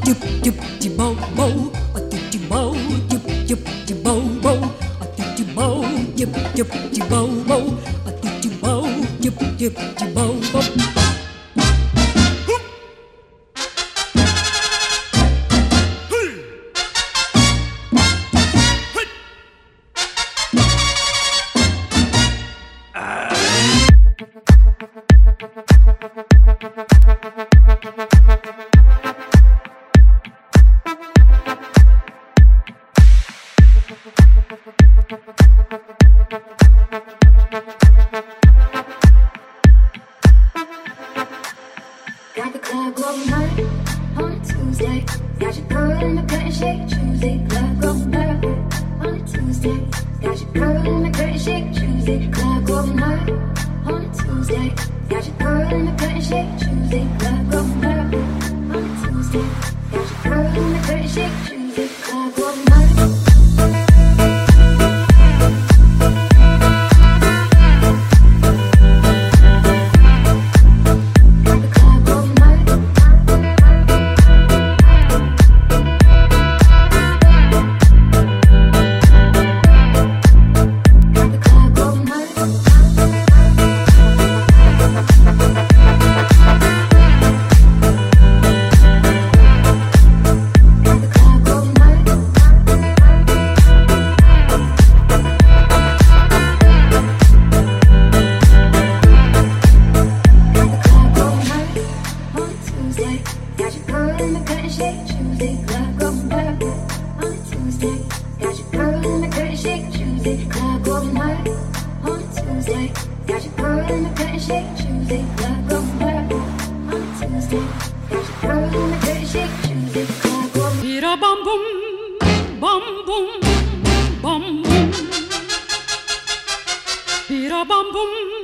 bow bow, a titty bow, bow bow, a titty bow, bow bow, a titty bow, bow bow. Got the club going hard on a Tuesday. Got your girl in the curtain shake Tuesday. Club going hard on a Tuesday. Got your girl in the curtain shake Tuesday. Club going hard on a Tuesday. Got your girl in the curtain shake Tuesday. Club going hard on a Tuesday. Got your girl in the curtain shake Tuesday. Club going hard. Got your girl in the curtain shake Tuesday. Club going hard on a Tuesday. Got your girl in the curtain shake Tuesday. Club going hard on a Tuesday. Got your girl in the curtain shake Tuesday. Club going hard on a Tuesday. Got your girl in the curtain shake Tuesday. Club going. Bira bum boom, bum boom, bum boom. Bira bum boom.